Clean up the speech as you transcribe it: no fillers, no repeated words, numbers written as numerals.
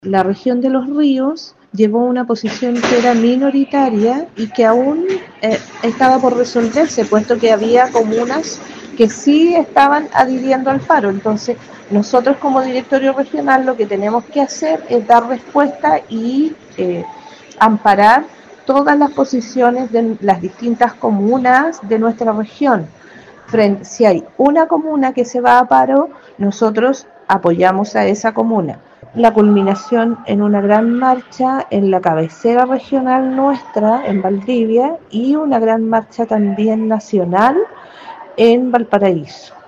La región de los ríos llevó una posición que era minoritaria y que aún estaba por resolverse, puesto que había comunas que sí estaban adhiriendo al paro. Entonces, nosotros como directorio regional lo que tenemos que hacer es dar respuesta y amparar todas las posiciones de las distintas comunas de nuestra región. Si hay una comuna que se va a paro, nosotros apoyamos a esa comuna. La culminación en una gran marcha en la cabecera regional nuestra, en Valdivia, y una gran marcha también nacional en Valparaíso.